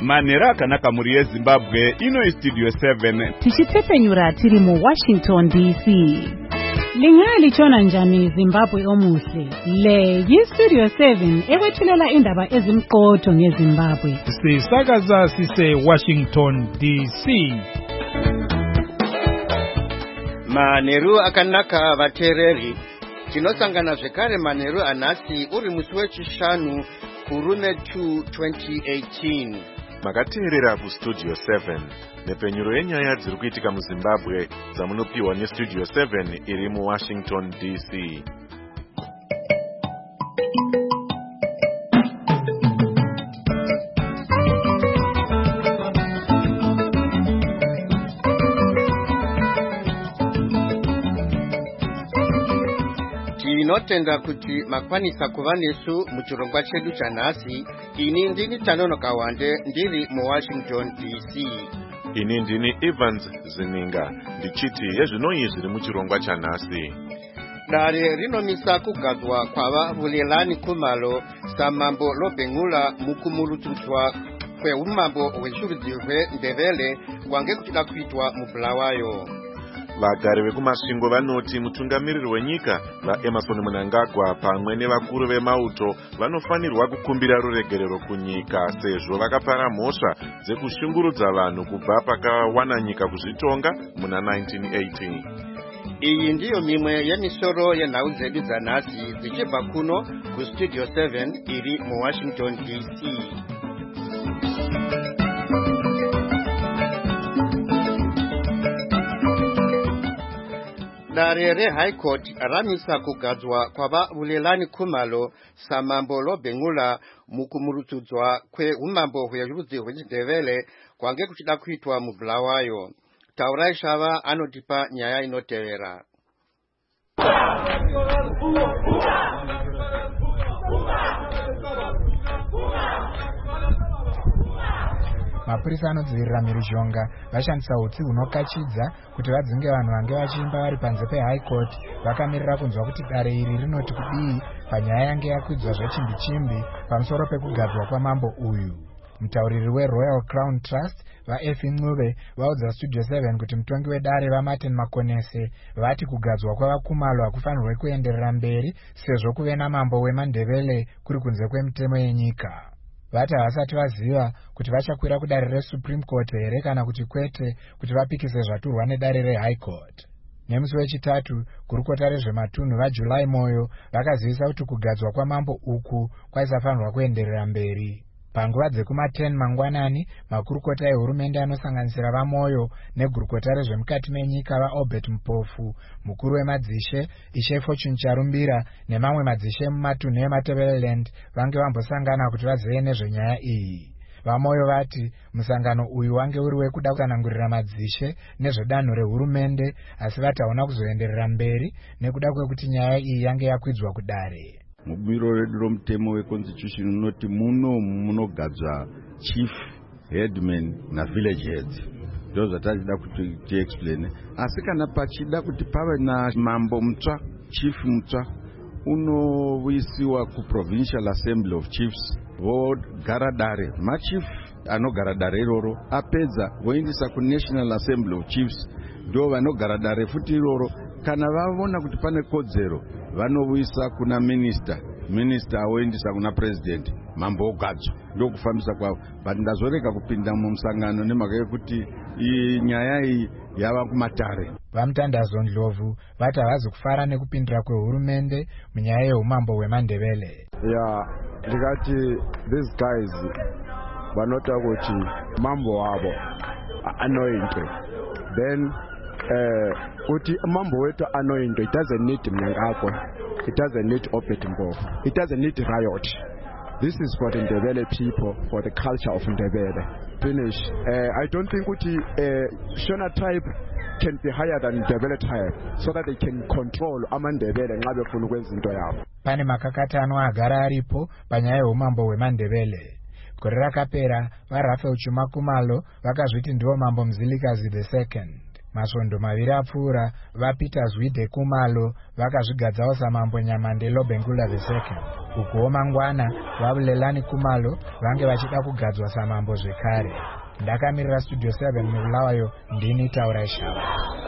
Manheru akanaka muri yeZimbabwe, ino iStudio 7. Tichitepenyura tiri mu Washington DC. Lingalitshona njani Zimbabwe omuhle? Le yiStudio 7 ekwethulela indaba ezimqotho ngeZimbabwe. Sisakaza sise Washington DC. Manheru akanaka vateereri. Tinosangana zvekare manheru anhasi uri musi wechishanu kurume 2 2018. Makateerera kuStudio 7 nepenyuro yenyaya dziri kuitika muZimbabwe dzamunopiwa neStudio 7 iri muWashington DC. Tinotenda kuti makwanisa kuva nesu muchirongwa chedu chanhasi. Ini ndini Tanono Kawande ndiri muWashington DC. Ini ndini Evans Zininga ndichiti yezvinoi zviri muchirongwa chanhasi. Dare rinomisa kugadzwa kwavavulelani Khumalo samambo Lobhengula mukumulutudzwa kweumambo hwechirudzi hweNdebele kwange kuchida kuitwa muBulawayo. Vagari vekumasvingo vanoti mutungamiriri wenyika vaEmmerson Mnangagwa pamwe nevakuru vemauto vanofanirwa kukumbira ruregerero kunyika sezvo vakapara mhosva dzekushungurudza vanhu kubva pakawana nyika kuzvitonga muna 1980. Iyi ndiyo mimwe yemisoro yenhau dzedu dzanhasi dzichibva kuno kuStudio 7 iri muWashington DC. Dare reHigh Court ramisa kugadzwa kwavavulelani Khumalo samambo Lobhengula mukumulutudzwa kweumambo hwerudzi hwechiNdebele kwange kuchida kuitwa muBulawayo. Taurai Shava anotipa nyaya inotevera. Mapurisa anodzivirira mhirizhonga vashandisa utsi hunokachidza kuti vadzinge vanhu vange vachiimba vari panze peHigh Court vakamirira kunzwa kuti dare iri rinoti kudii panyaya yange yakwidzwa zvechimbi-chimbi pamusoro pekugadzwa kwamambo uyu. Mutauriri weRoyal Crown Trust vaEfi Ncube vaudza Studio 7 kuti mutongi wedare vaMartin Makonese vati kugadzwa kwavaKhumalo hakufanirwe kuenderera mberi sezvo kuve namambo weMandebele kuri kunze kwemutemo yenyika. Vati havasati vaziva kuti vachakwira kudare reSupreme Court here kana kuti kwete kuti vapikise zvaturwa nedare reHigh Court. Nemusi wechitatu, gurukota rezvematunhu vaJuly Moyo vakazivisa kuti kugadzwa kwamambo uku kwaisafanirwa kuenderera mberi. Panguva dzekuma10 mangwanani, makurukota ehurumende anosanganisira vaMoyo negurukota rezvemukati menyika vaObert Mpofu, mukuru wemadzishe Ishe Fortune Charumbira nemamwe madzishe mumatunhu eMatebeleland vange vambosangana kuti vazive nezvenyaya iyi. VaMoyo vati musangano uyu wange uri wekuda kutsanangurira madzishe nezvedanho rehurumende, asi vati hauna kuzoenderera mberi nekuda kwekuti nyaya iyi yange yakwidzwa kudare. Mubiro redu romutemo weconstitution unoti munogadzwa chief headman navillage heads. Ndo zvatachida kuti tiexplain. Asi kana pachida kuti pave namambo mutsva, chief mutsva, unoisiwa kuprovincial assembly of chiefs vogara dare. Machief anogara dare iroro apedza voindisa kunational assembly of chiefs ndo vanogara dare futi iroro. Kana vavona kuti pane kodzero vanovuisa kuna minister awoendisa kuna president mambo ogadzwa ndokufambisa kwavo. But ndazorega kupinda mumusangano nemhaka yekuti nyaya iyi yava kumatare. Vamutandazo Ndlovu vati havazi kufara nekupindira kwehurumende munyaya yeumambo hweMandebele. Ndikati these guys vanota kuti mambo wavo anointwe, then kuti mambo wetu anointwe, it doesn't need Mnangagwa, it doesn't need Obert Mpofu, it doesn't need riot. This is for the Ndebele people, for the culture of Ndebele. Finish. I don't think kuti Shona tribe can be higher than Ndebele tribe so that they can control amandebele nxa befuna ukwenza into yabo. Pane makakatano agara aripo panyaya yeumambo hweMandebele. Gore rakapera vaRaphael Chuma Khumalo vakazviti ndivo mambo Mzilikazi II. masvondo maviri apfuura vapeter zwide kumalo vakazvigadzawo samambo nyamande lobengula II. ukuwo mangwana vabulelani kumalo vange vachida kugadzwa samambo zvekare. Ndakamirira Studio 7 mubulawayo ndini Taura Shava.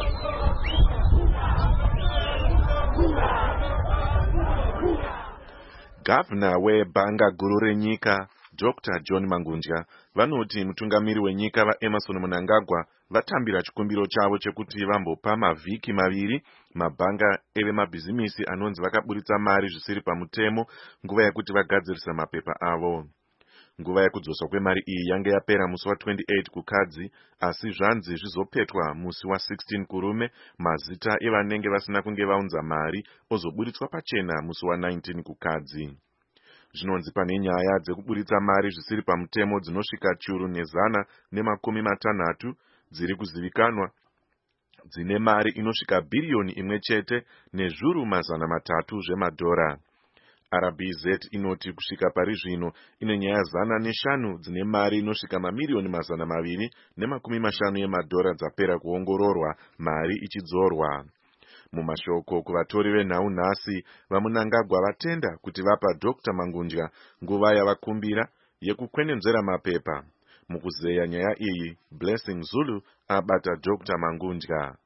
Gavana webhanga guru renyika Dr. John Mangunja vanoti mutungamiri wenyika vaEmmerson Mnangagwa vatambira chikumbiro chavo chekuti vambopa mavhiki maviri mabhanga evemabhizimisi anonzi vakaburitsa mari zvisiri pamutemo nguva yekuti vagadzirisa mapepa avo. Nguva yekudzoswa kwemari iyi yange yapera musi wa28 kukadzi, asi zvanzi zvizopetwa musi wa16 kurume mazita evanenge vasina kunge vaunza mari ozoburitswa pachena musi wa19 kukadzi. Zvinonzi pane nyaya dzekuburitsa mari zvisiri pamutemo dzinosvika chiuru nezana nemakumi matanhatu dziri kuzivikanwa dzine mari inosvika bhiriyoni imwe chete nezvuru mazana matatu zvemadhora. RBZ inoti kusvika pari zvino ine nyaya 105 dzine mari inosvika mamiriyoni mazana maviri nemakumi mashanu emadhora dzapera kuongororwa, mari ichidzorwa. Mumashoko kuvatori venhau nhasi vaMnangagwa vatenda kuti vapa Dr. Mangunja nguva yavakumbira yekukwenenzvera mapepa. Mukuzeya nyaya iyi, Blessing Zulu abata Dr. Mangunja.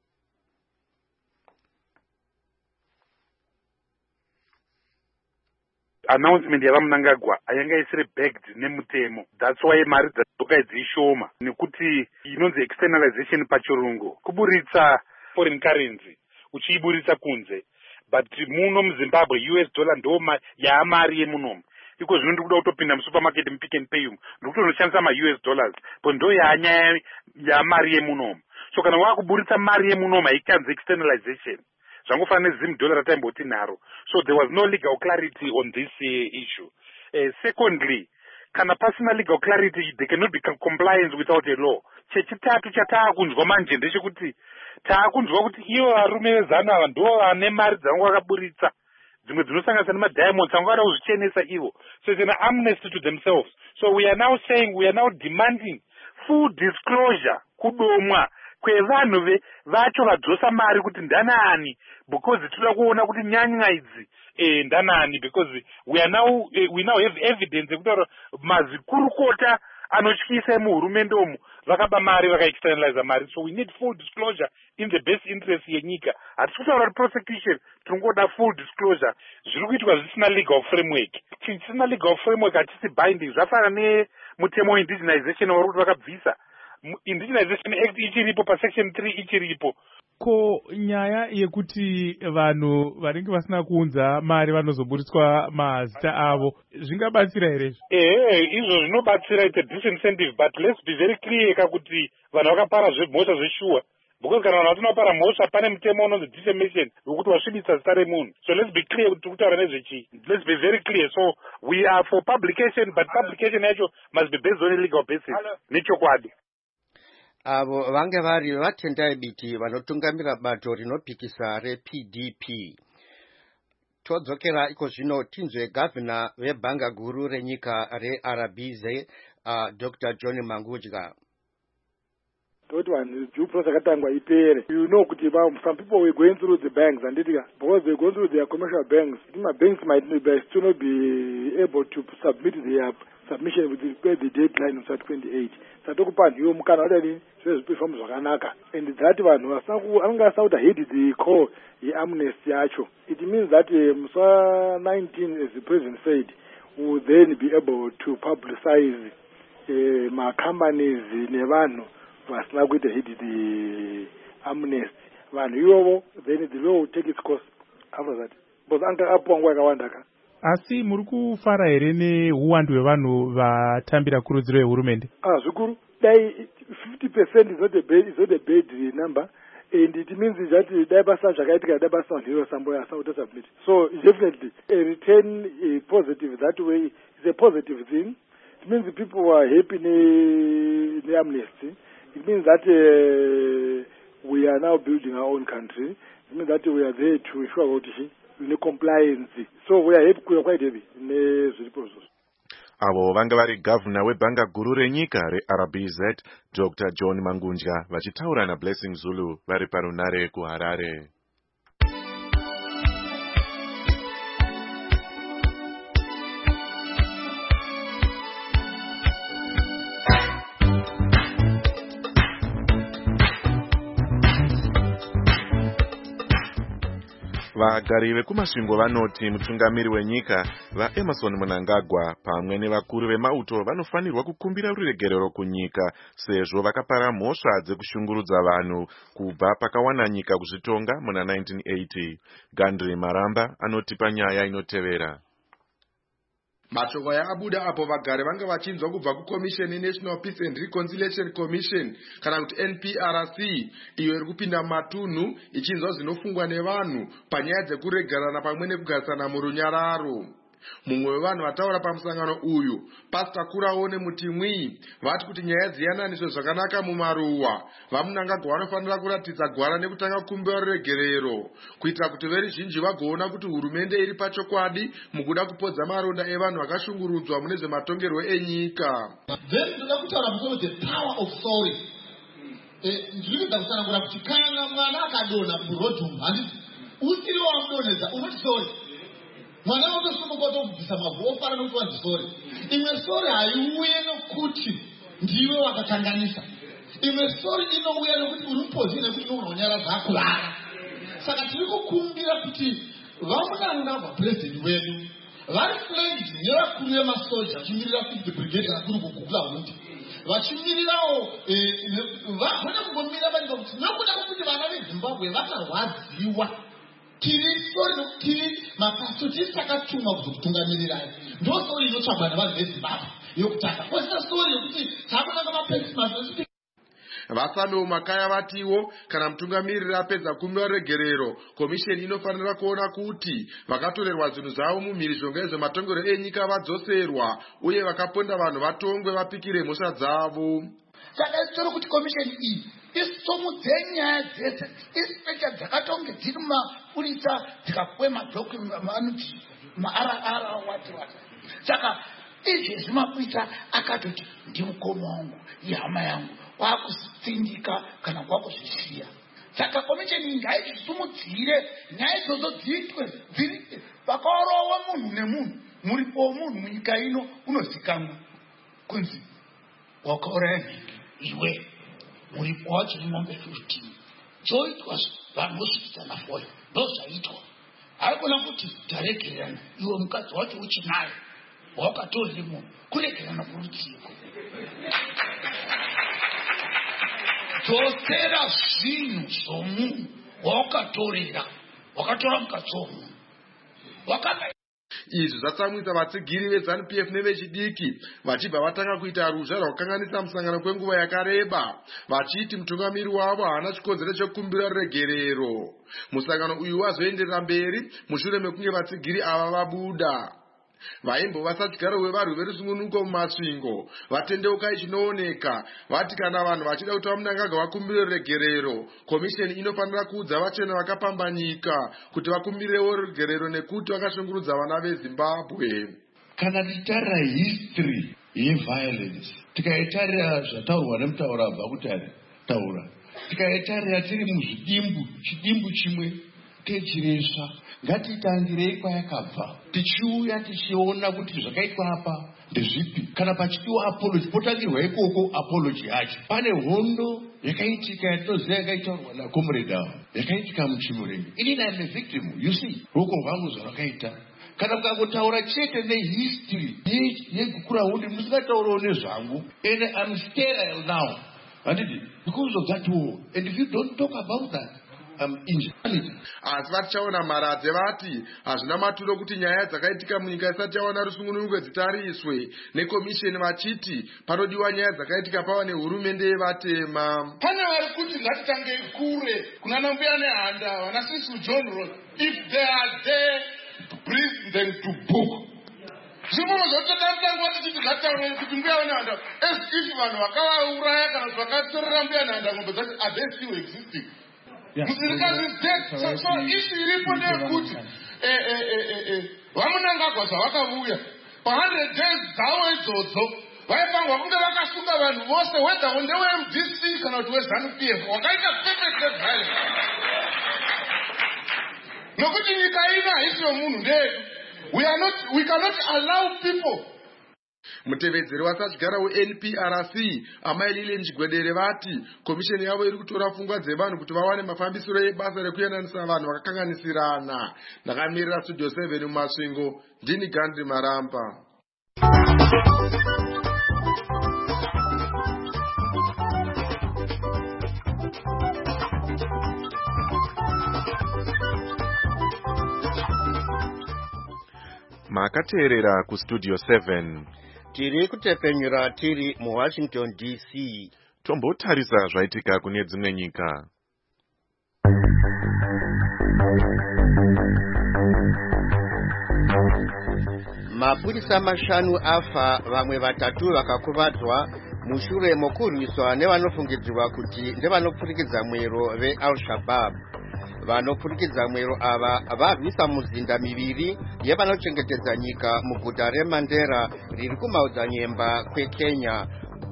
Announcement yavaMnangagwa ayanga isiri backed nemutemo. That's why mari dzadzoka dzishoma nekuti inonzi externalization pachirungu, kuburitsa foreign currency uchiiburitsa kunze. But muno muZimbabwe US dollar ndo yaamari yemunomu. Iko zvino ndikuda kutopinda musupermarket muPick n Pay ndikutonoshandisa ma-US dollars po ndo yaanyaya yaamari yemunomu. So kana wakuburitsa mari yemunomu haikanzi externalization. Zvangofana nezim dollar rataimboti naro. So there was no legal clarity on this issue. Secondly, kana pasina legal clarity, there cannot be compliance without a law. Chechitatu chataakunzwa manje ndechekuti taakunzwa kuti ivo varume vezana ava ndo vane mari dzangu vakaburitsa dzimwe dzinosanganisa nemadiamonds anga vada kuzvichenesa ivo. So it's an amnesty to themselves. So we are now saying, we are now demanding full disclosure kudomwa kwevanhu vacho vadzosa mari kuti ndanani, because tinoda kuona kuti nyanya idzi ndanani, because we now have evidence yekuti mazikurukota anotyisa muhurumende umu vakaba mari vakaexternalize mari. So we need full disclosure in the best interest yenyika. Hatisi kutaura prosecution, tinongoda full disclosure. Zviri kuitwa zvisina legal framework. Chisina legal framework hatisi binding. Zvafana nemutemo indigenization vari kuti vakabvisa. Indigenization Act ichiripo pasection 3 ichiripo. Ko nyaya yekuti vanhu vanenge vasina kuunza mari vanozoburitswa mazita avo zvingabatsira here? Izvo zvinobatsira, it's a disincentive, but let's be very clear kuti vanhu vakapara zvemhosva zveshuwa. Because kana vanhu vasina kupara mhosva pane mutemo unonzi defamation wekuti wasvibisa zita remunhu. So let's be clear kuti kutaura nezvechi. Let's be very clear. So we are for publication, but publication yacho must be based on a legal basis. Nechokwadi. Avo vange vari vatendai biti vanotungamira bato rinopikisa rePDP. Todzokera iko zvino tinzwe gavana vebhanga guru renyika reRBZ Dr. John Mangunja. Toti vanhu due process yakatangwa ipere. You know kuti some people were going through the banks and because they go through their commercial banks, my banks might still not be able to submit their submission with the deadline of 28. Satokupa ndiyo mukana wadani zvezviperform zvakanaka. And that vanhu anenge asauta head the call yeamnesty yacho. It means that Musa 19, as the president said, will then be able to publicize my companies nevanhu vasina kuita head the amnesty. Vanhu ivovo, then the law will take its course after that. Because anga apuwa nguva yakawanda ka. Asi muri kufara here neuwandu hwevanhu vatambira kurudziro yehurumende? Zvikuru. 50% is not a bad number, and it means that Dabasa Jakaitika Dabasa Hero Samboya South submit. So definitely a return positive that way is a positive thing. It means the people are happy in the amnesty. It means that we are now building our own country. It means that we are there to ensure in the compliance. So we are quite heavy in the process. avo vanga vari gavhuna webhanga guru renyika reRBZ Dr. John Mangunja vachitaura naBlessing Zulu vari parunare kuHarare. Vagari vekumasvingo vanoti mutungamiri wenyika vaEmmerson Mnangagwa pamwe nevakuru vemauto vanofanirwa kukumbira ruregerero kunyika sezvo vakapara mhosva dzekushungurudza vanhu kubva pakawana nyika kuzvitonga muna 1980. Gandri Maramba anotipa nyaya inotevera. Mashoko abuda apo vagari vanga vachinzwa kubva kuCommission National Peace and Reconciliation Commission kana kuti NPRC iyo iri kupinda matunhu ichinzwa zvinofungwa nevanhu panyaya dzekuregerana pamwe nekugarisana murunyararo. Mumwe wevanhu vataura pamusangano uyu, Pastor Kuraone Mutimwi, vati kuti nyaya dziyananiswe zvakanaka mumaruwa, vaMnangagwa vanofanira kuratidza gwara nekutanga kukumbira ruregerero kuitira kuti veruzhinji vagoona kuti hurumende iri pachokwadi mukuda kupodza maronda evanhu vakashungurudzwa mune zvematongerwo enyika. Then ndoda kutaura pamusoro the power of sorry. Ndikuita kutsanangura kuti kana mwana akadonha murodhum handiti usiri wamudonhedza unoti sorry. Mwana wotosumuka kubvisa mavhu ofara nokuti wanzi sori. Imwe sori haiuye nokuti ndiwe wakakanganisa. Imwe sori inouya nokuti uri mupozi nekuti unoona nyara dzakuvara. Saka tiri kukumbira kuti vaMnangagwa president wedu vari flanked nevakuru vemasoja vachimirira 5th brigade rakuru kugugla hundi. Vachimirirawo vagona kungomira vanika kuti nokuda kwokuti vana veZimbabwe vakarwadziwa. Tiri mapasto tiri takatumwa kuzokutungamirirai. Ndo sori inotsvagwa nevanhu veZimbabwe yokutanga. Kwasina sori yokuti takunanga mapexmas. Vasano Makaya vatiwo kana mutungamiriri apedza kukumbira ruregerero, komisheni inofanira kuona kuti vakatorerwa zvinhu zvavo mumhirizhonga yezvematongero enyika vadzoserwa uye vakaponda vanhu vatongwe vapikire mhosva dzavo. Saka isitoro kuti komisheni iyi isomudze nyaya dzese isipeka dzakatonge dziri mapurisa dzikapuwe mabloku vanoti maRR wati. Saka izvezvi mapurisa akatoti ndimukoma wangu ihama yangu kwakusindika kana kwakuzvisiya. Saka komisheni ngaizvisumudzire nyaya idzodzo dziitwe dziri pakaorowa munhu nemunhu. Muripo womunhu munyika ino unozikanwa kunzi wakauraya nhingi iwe muripo wacho nemombe 15 choitwa vanhu vosvikitsana foyo ndozvaitwa. Haikona kuti taregerana iwe mukadzi wacho uchinayo wakatorere munhu kuregerana kurutsiko. Dzosera zvinhu zvomunhu wakatorera wakatora mukadzi womunhu wakanga. Izvi zvatsamwisa vatsigiri veZANU-PF nevechidiki vachibva vatanga kuita ruzha rwakukanganisa musangano kwenguva yakareba vachiti mutungamiri wavo haana chikonzero chekukumbira ruregerero. Musangano uyu wazoenderera mberi mushure mekunge vatsigiri ava vabuda. Vaimbova satigaro wevarwi verusungunuko mumasvingo vatendeukai chinooneka vati kana vanhu vachida kuti vaMnangagwa vakumbire ruregerero, komisheni inofanira kuudza vachena vakapamba nyika kuti vakumbirewo ruregerero nekuti vakashungurudza vana veZimbabwe. Kana titarira history yeviolence tikaitarira zvataurwa nemutaura abva kutari taura tikaitarira tiri chidimbu chimwe techiresva ngatitangirei kwayakabva tichiuya tichiona kuti zvakaitwa apa ndezvipi. Kana pachidiwa apology potangirwa ikoko apology yacho. Pane hondo yakaitika yatinoziva yakaitaurwa naComrade avo yakaitika muChimurenje. Inini I'm a victim, you see ruoko rwangu zvarakaita. Kana mukangotaura chete nehistory yegukura hundi musingataurawo nezvangu and I'm sterile now because of that war. And if you don't talk about that asi vatichaona maradze vati hazvina maturo kuti nyaya dzakaitika munyika isati yawana rusungunuko dzitariswe nekomisheni vachiti panodiwa nyaya dzakaitika pava nehurumende yevatema. Pane vari kuti ngatitange kure kunana mbuya nehanda vanasisu John Ross, if they are there to breathe them to book. Zvimwe zvototanzangwa tichiti ngataure kuti mbuya nehanda if vanhu vakavauraya kana kuti vakatorera mbuya nehanda ngombe dzacho are they still existing? Because it's dead. So issue iripo ndeyekuti vaMnangagwa zvavakavuya pa100 days dzavo idzodzo vaipangwa kunge vakasunga vanhu vose whether ndewe-MDC kana kuti we-ZANU-PF wakaita perfect violence nokuti nyika ino haisi yomunhu ndeyedu. We cannot allow people. Mutevedzeri wasachigara weNPRC amailile Njigwedere vati komisheni yavo iri kutora pfungwa dzevanhu kuti vawane mafambisiro ebasa rekuyananisa vanhu vakakanganisirana. Ndakamirira Studio 7 mumasvingo, ndini Gandhi Maramba. Makateerera ku Studio 7. Tiri kutepenyura tiri mu Washington DC. Tombotarisa zvaitika kune dzimwe nyika. Mapurisa mashanu afa, vamwe vatatu vakakuvadzwa mushure mokurwiswa nevanofungidzirwa kuti ndevanopfurikidza mwero veAl-Shabaab. Vanopfurikidza mwero ava varwisa muzinda miviri yevanochengetedza nyika muguta reMandera riri kumaodzanyemba kweKenya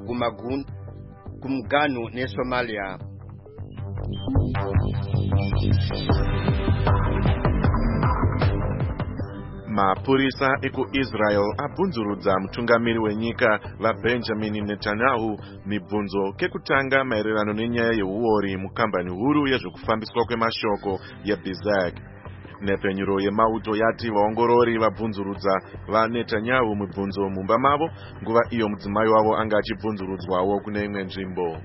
kumuganu neSomalia. Mapurisa ekuIsrael abvunzurudza mutungamiri wenyika vaBenjamin Netanyahu mibvunzo kekutanga maererano nenyaya yeuori mukambani huru yezvekufambiswa kwemashoko yeBizak. Nepenyuro yemauto yati vaongorori vabvunzurudza vaNetanyahu mibvunzo mumba mavo, nguva iyo mudzimai wavo anga achibvunzurudzwawo kune imwe nzvimbo.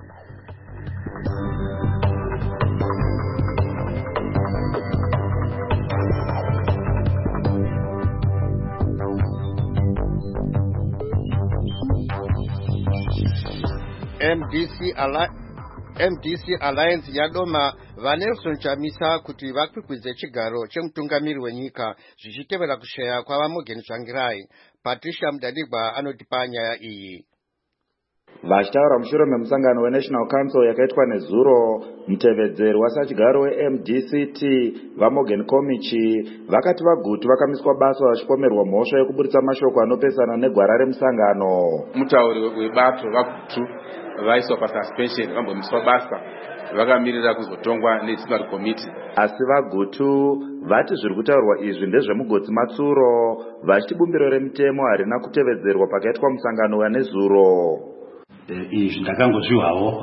MDC Alliance yadoma vaNelson Chamisa kuti vakwikwize chigaro chemutungamiri wenyika zvichitevera kusheya kwavaMorgan Tsvangirai. Patricia Mudadigwa anotipa nyaya iyi. Vachitaura mushure memusangano weNational Council yakaitwa nezuro, mutevedzeri wasachigaro weMDCT vaMorgan Komichi vakati vagutu vakamiswa basa vachipomerwa mhosva yekuburitsa mashoko anopesana negwara remusangano. Mutauri webato vagutu vaiswa pasuspension vambomiswa basa vakamirira kuzotongwa nedisciplinary committee. Asi vagutu vati zviri kutaurwa izvi ndezvemugodzi matsuro, vachiti bumbiro remutemo harina kutevedzerwa pakaitwa musangano wanezuro. Izvi ndakangozviwawo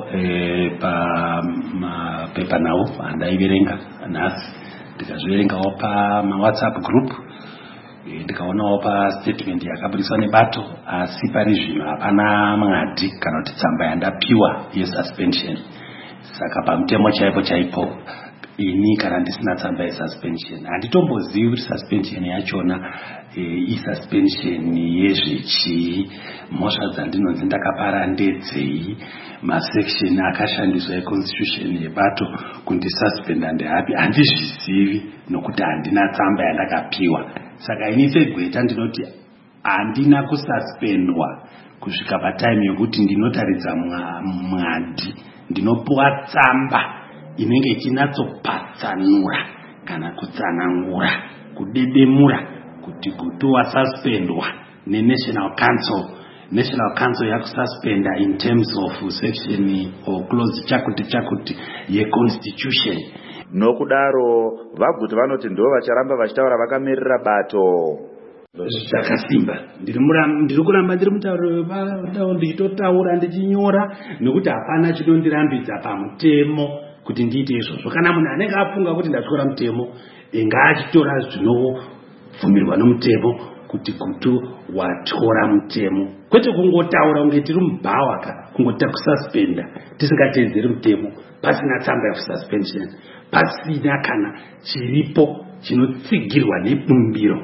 pamapepa nawo andaiverenga nhasi, ndikazviverengawo pamaWhatsApp group, ndikaonawo pastatement yakabudiswa nebato, asi pari zvino hapana mwadi kana kuti tsamba yandapiwa yesuspension. Saka pamutemo chaipo ini kana ndisina tsamba yesuspension handitombozivi kuti suspension yachona isuspension yezvechi, mhosva dzandinonzi ndakapara ndedzei, masection akashandiswa econstitution yebato kundisuspenda ndeapi handizvizivi nokuti handina tsamba yandakapiwa. Saka ini segweta ndinoti handina kususpendwa kusvika patime yokuti ndinotaridza mwadi, ndinopuwa tsamba inenge ichinatsopatsanura kana kutsanangura kudedemura kuti gutuwa suspendwa neNational Council. National Council yakususpenda in terms of section or clause chakuti yeconstitution. Nokudaro vagutu vanoti ndo vacharamba vachitaura vakamirira bato. Zvakasimba ndiri kuramba ndiri mutauro webadao ndichitotaura ndichinyora nekuti hapana chinondirambidza pamutemo kuti ndiite izvozvo. Kana munhu anenge afunga kuti ndatyora mutemo ngaachitora zvinobvumirwa nomutemo kuti gutu watyora mutemo, kwete kungotaura kunge tiri mubhawaka kungota kususpenda tisingateedzeri mutemo pasina tsamba yesuspension, pasina kana chiripo chinotsigirwa nebumbiro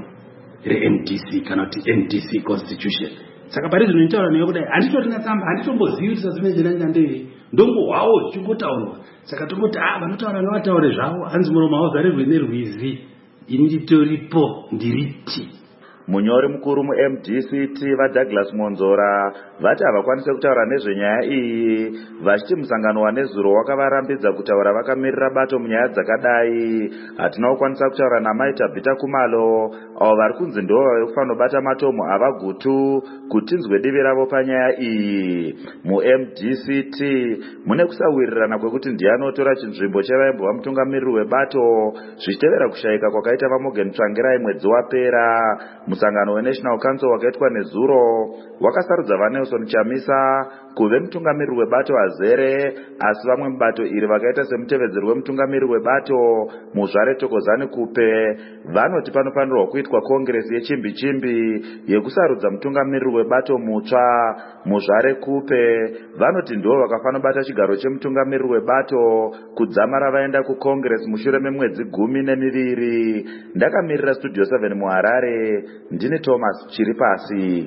reMDC kana kuti MDC constitution. Saka pari zvino nitaura newe kudai handitorina tsamba, handitombozivi suspension ndei ndongohwawo zvichingotaurwa. Saka tongoti vanotaura ngavataure zvavo, hanzi muromo hauzarerwi nerwizi, ini nditoripo ndiriti. Munyori mukuru muMDCT vaDouglas Monzora vati havakwanise kutaura nezvenyaya iyi, vachiti musangano wanezuro wakavarambidza kutaura vakamirira bato munyaya dzakadai. Hatina kukwanisa kutaura naMai Tabita Kumalo, avo vari kunzi ndo vanofanira kubata matomo avagutu kuti nzwe divi ravo panyaya iyi. MuMDCT mune kusawirirana kwekuti ndiani otora chinzvimbo chevaimbova mutungamiriri webato zvichitevera kushayika kwakaita vaMorgan Tsvangirai mwedzi wapera. Musangano weNational Council wakaitwa nezuro wakasarudza vaNelson Chamisa kuve mutungamiriri webato azere, asi vamwe mubato iri vakaita semutevedzeri wemutungamiriri webato Muzvare Thokozani Kupe vanoti panofanirwa kuitwa kongresi yechimbi-chimbi yekusarudza mutungamiriri webato mutsva. Muzvare Kupe vanoti ndivo vakafanira bata chigaro chemutungamiriri webato kudzamara vaenda kukongresi mushure memwedzi 12. Ndakamirira Studio 7 muHarare, ndini Thomas Chiripasi.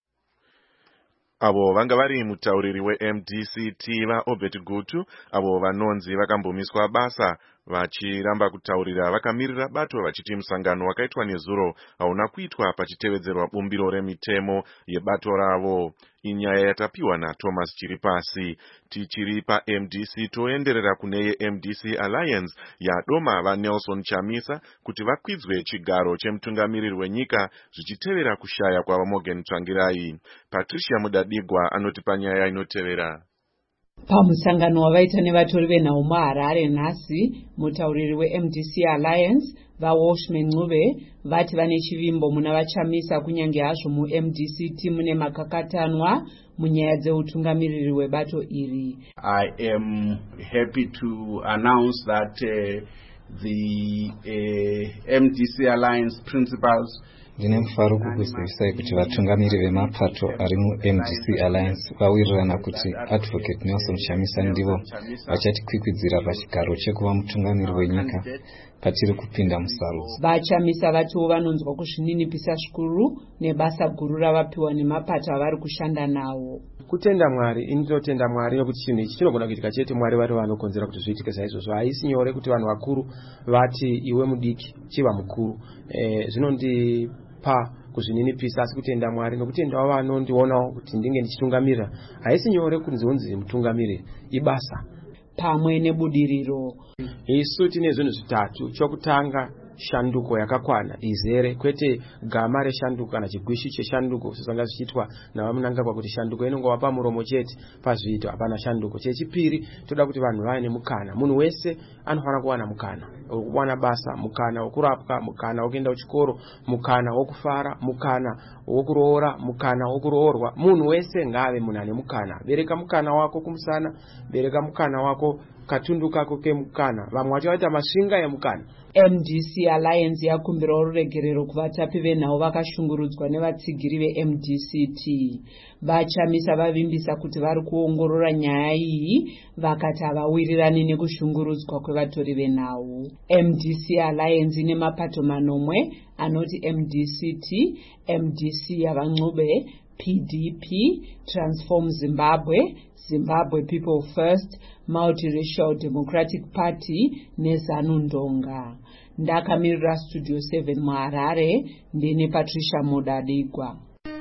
Avo vanga vari mutauriri weMDCT vaObert Gutu, avo vanonzi vakambomiswa basa vachiramba kutaurira vakamirira bato vachiti musangano wakaitwa nezuro hauna kuitwa pachitevedzerwa bumbiro remitemo yebato ravo. Inyaya yatapiwa naThomas Chiripasi. Tichiri paMDC toenderera kune yeMDC Alliance yadoma vaNelson Chamisa kuti vakwidzwe chigaro chemutungamiriri wenyika zvichitevera kushaya kwavaMorgan Tsvangirai. Patricia Mudadigwa anoti panyaya inotevera. Pamusangano wavaita nevatori venhau muHarare nhasi, mutauriri weMDC Alliance vaWashman Ncube vati vane chivimbo muna vaChamisa kunyange hazvo muMDCT mune makakatanwa munyaya dzeutungamiriri webato iri. I am happy to announce that the MDC Alliance principals ndine mufaro kukuzivisai kuti vatungamiriri vemapato ari muMDC Alliance vawirirana kuti Advocate Nelson Chamisa ndivo vachatikwikwidza pachigaro chekuva mutungamiriri wenyika patiri kupinda musarudzo. VaChamisa vatiwo vanonzwa kuzvininipisa zvikuru nebasa guru ravapiwa nemapato avari kushanda nawo. Kutenda Mwari, inotenda Mwari nokuti chinhu ichi chinogona kuitika chete Mwari vari vanokonzera kuti zviitike saizvozvo. Haisi nyore kuti vanhu vakuru vati iwe mudiki chiva mukuru. Zvinondipa kuzvininipisa, asi kutenda Mwari nokutendawo vanondionawo kuti ndinge ndichitungamirira. Haisi nyore kunzi mutungamiriri, ibasa pamwe nebudiriro. Isu tine zvinhu zvitatu. Chokutanga, shanduko yakakwana izere, kwete gama reshanduko kana chigwishi cheshanduko zvanga zvichitwa navaMnangagwa kuti shanduko inongova pamuromo chete pazviito hapana shanduko. Chechipiri, toda kuti vanhu vaine mukana. Munhu wese anofanira kuwana mukana wokuwana basa, mukana wokurapwa, mukana wokuenda kuchikoro, mukana wokufara, mukana wokuroora, mukana wokuroorwa. Munhu wese ngave munhu ane mukana. Bereka mukana wako kumusana, bereka mukana wako katundu kako kemukana. Vamwe vacho vaita masvinga emukana. MDC Alliance yakumbirawo ruregerero kuvatapi venhau vakashungurudzwa nevatsigiri veMDCT. VaChamisa vavimbisa kuti vari kuongorora nyaya iyi vakati havawirirani nekushungurudzwa kwevatori venhau. MDC Alliance ine mapato manomwe anoti MDCT, MDC yavaNcube, PDP, Transform Zimbabwe, Zimbabwe People First, Multiracial Democratic Party neZanu Ndonga. Ndakamirira Studio 7 muHarare, ndine Patricia Mudadigwa.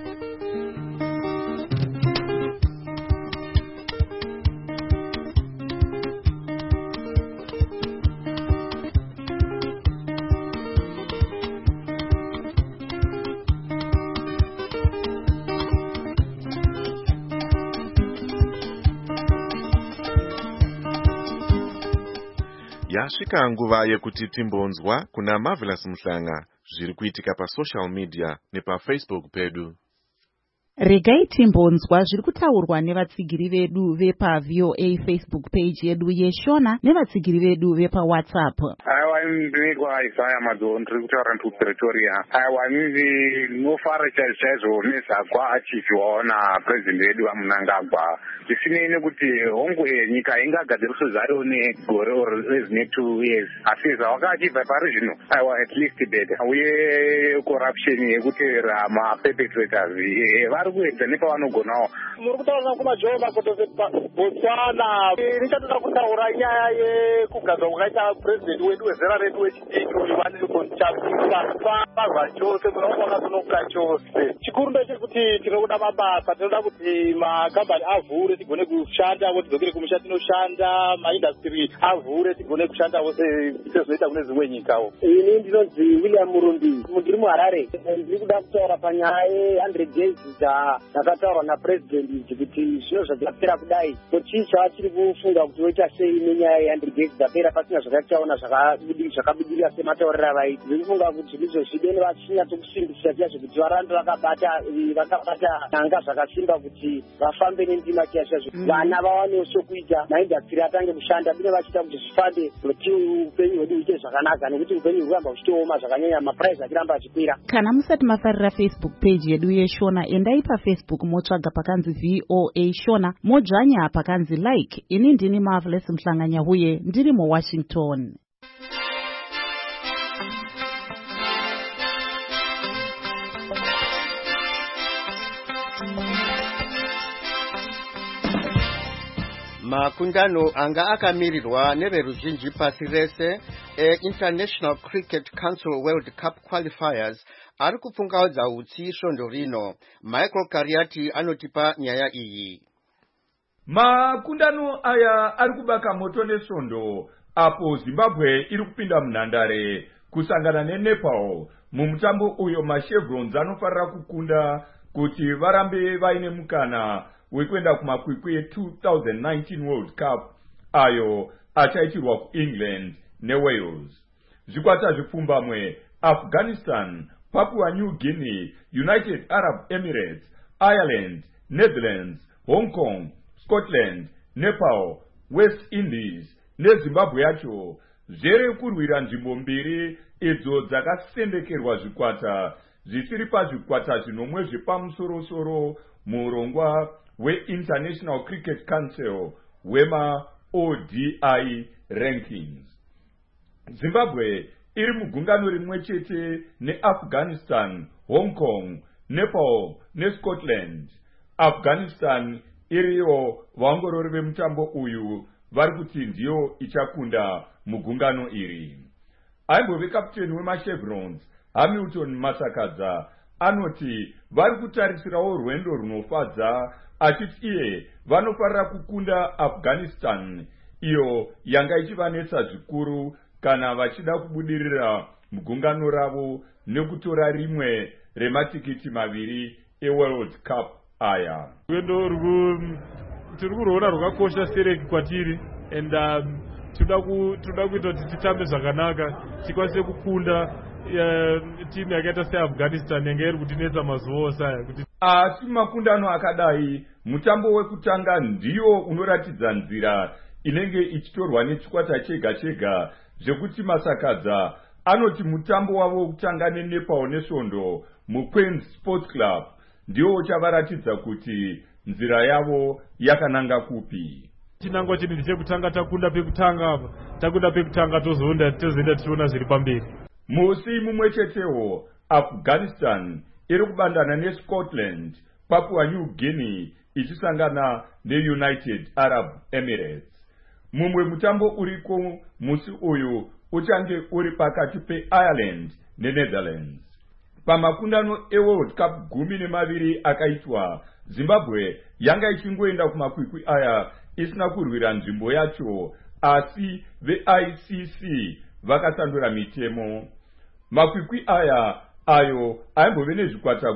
Yasvika nguva yekuti timbonzwa kuna Marvelous Muhlanga zviri kuitika pasocial media nepaFacebook pedu. Regai timbonzwa zviri kutaurwa nevatsigiri vedu vepaVOA Facebook page yedu yeShona nevatsigiri vedu vepaWhatsApp. Aiwa, ndinekwa Isaya Madzo, ndiri kutaura kuPretoria. Aiwa, ndinofara chaizvo nezakwa achipiwawo naPresident wedu vaMnangagwa. Zvisinei nekuti hongu nyika ingagadziriswa zvaro negore rezine 2 years. Asi zvawakachibva pari zvino, aiwa, at least better. Uye corruption yekutevera maperpetrators vari kuedza nepavanogonawo. Muri kutaura kumaJoe Makoto Botswana. Ndichatoda kutaura nyaya yekugadzwa kwakaita president wedu wezera redu wechidiki Nelson Chamisa. pazwa chose munoona kunoka chose. Chikuru ndechekuti tinoda mabasa, tinoda kuti makambani avhure tigone kushandawo, tidzokere kumusha tinoshanda, maindastry avhure tigone kushandawo sezvinoita kune dzimwe nyikawo. Ini ndinonzi William Murundi, ndiri muHarare. Ndiri kuda kutaura panyaya ye100 days dzakataurwa napresident kuti zvino zvadzapera kudai. Chii chatiri kufunga kuti woita sei nenyaya ye100 days dzapera pasina zvakataona zvakabudirira sematauriro avaiti. Ndiri kufunga kuti ndizvo zvideni vachinyatsokusimbisira chaizvo kuti varambe vakabata nyanga zvakasimba kuti vafambe nendima chaizvo. Vana vawanewo chokuita, maindastry atange kushanda bine vachiita kuti zvifambe kuti upenyu hwedu huite zvakanaka, nekuti upenyu huramba huchitooma zvakanyanya, mapuraizi achiramba achikwira. Kana musati mafarira Facebook page yedu yeShona, endai paFacebook motsvaga pakanzi VOA Shona, modzvanya pakanzi like. Ini ndini Marvelous Mhlanganyahuye, ndiri muWashington. Makundano anga akamirirwa neveruzhinji pasi rese International Cricket Council World Cup Qualifiers ari kupfungaudza utsi svondo rino. Michael Kariati anotipa nyaya iyi. Makundano aya ari kubaka moto nesvondo apo Zimbabwe iri kupinda munhandare kusangana neNepal mumutambo uyo maChevrons anofarira kukunda kuti varambe vaine mukana wekuenda kumakwikwi 2019 World Cup ayo achaitirwa kuEngland neWales. Zvikwata zvipfumbamwe Afghanistan, Papua New Guinea, United Arab Emirates, Ireland, Netherlands, Hong Kong, Scotland, Nepal, West Indies neZimbabwe yacho zvere kurwira nzvimbo mbiri idzo dzakasendekerwa zvikwata zvisiri pazvikwata zvinomwe zvepamusoro-soro muurongwa we-International Cricket Council wema-ODI rankings. Zimbabwe iri mugungano rimwe chete neAfghanistan, Hong Kong, Nepal neScotland. Afghanistan iriyo vaongorori vemutambo uyu vari kuti ndiyo ichakunda mugungano iri. Aimbove kapteni wemaChevrons Hamilton Masakadza anoti vari kutarisirawo rwendo runofadza, achiti iye vanofarira kukunda Afghanistan iyo yanga ichivanetsa zvikuru kana vachida kubudirira mugungano ravo nekutora rimwe rematikiti maviri eWorld Cup aya. Rwendo tiri kuroona rwakakosha sereki kwatiri, and toda kuita kuti titambe zvakanaka tikwanise kukunda timu yakaita seAfghanistan yanga iri kutinetsa mazuva osaya kuti asi makundano akadai mutambo wekutanga ndiyo unoratidza nzira inenge ichitorwa nechikwata chega chega, zvekuti Masakadza anoti mutambo wavo wekutanga neNepal nesvondo muQueen's Sports Club ndiwo uchavaratidza kuti nzira yavo yakananga kupi. Chinangwa chini chekutanga takunda pekutanga apa, takunda pekutanga tozoenda tichiona zviri pamberi. Musi mumwe chetewo Afghanistan iri kubandana neScotland, Papua New Guinea ichisangana neUnited Arab Emirates. Mumwe mutambo uriko musi uyu uchange uri pakati peIreland neNetherlands. Pamakundano eWorld Cup 12 akaitwa, Zimbabwe yanga ichingoenda kumakwikwi aya isina kurwira nzvimbo yacho, asi veICC vakasandura mitemo. Makwikwi aya ayo aimbove nezvikwata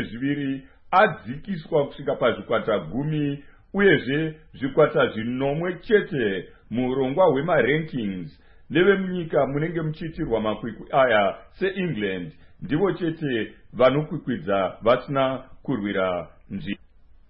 12 adzikiswa kusvika pazvikwata 10, uyezve zvikwata 9 chete muurongwa hwemarankings nevemunyika munenge muchiitirwa makwikwi aya seEngland ndivo chete vanokwikwidza vasina kurwira nzvimbo.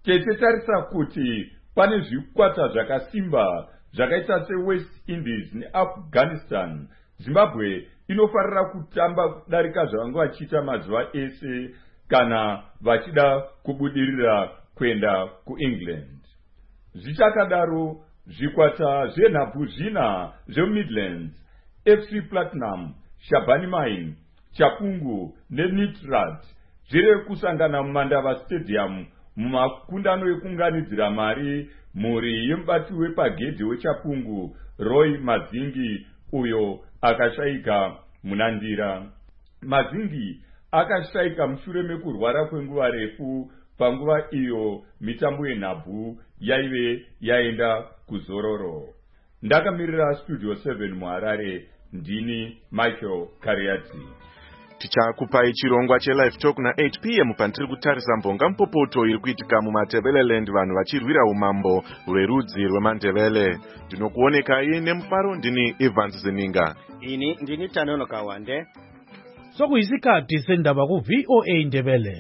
Tarisa kuti pane zvikwata zvakasimba zvakaita seWest Indies neAfghanistan. Zimbabwe inofarira kutamba kudarika zvavanga vachiita mazuva ese kana vachida kubudirira kuenda kuEngland. Zvichakadaro, zvikwata zvenhabvu zvina zveMidlands, FC Platinum, Shabani Mine, Chapungu neNitrat zviri kusangana mumandava stadium mumakundano ekunganidzira mari mhuri yemubati wepagedhi weChapungu Roy Madzingi uyo akashayika munandira. Mazingi akashaika mushure mekurwara kwenguva refu panguva iyo mitambo yenhabvu yaive yaenda kuzororo. Ndakamirira Studio 7 muHarare, ndini Michael Kariati. Tichakupai chirongwa chelive talk na8 p.m. pantiri kutarisa mbonga mupopoto iri kuitika mumatebeleland vanhu vachirwira umambo hwerudzi rwemandebele. Ndinokuonekai nemufaro, ndini Evans Zeninga. Ini ndini Tanono Kawande. Sokuyisikhathi sendaba ku VOA Ndebele.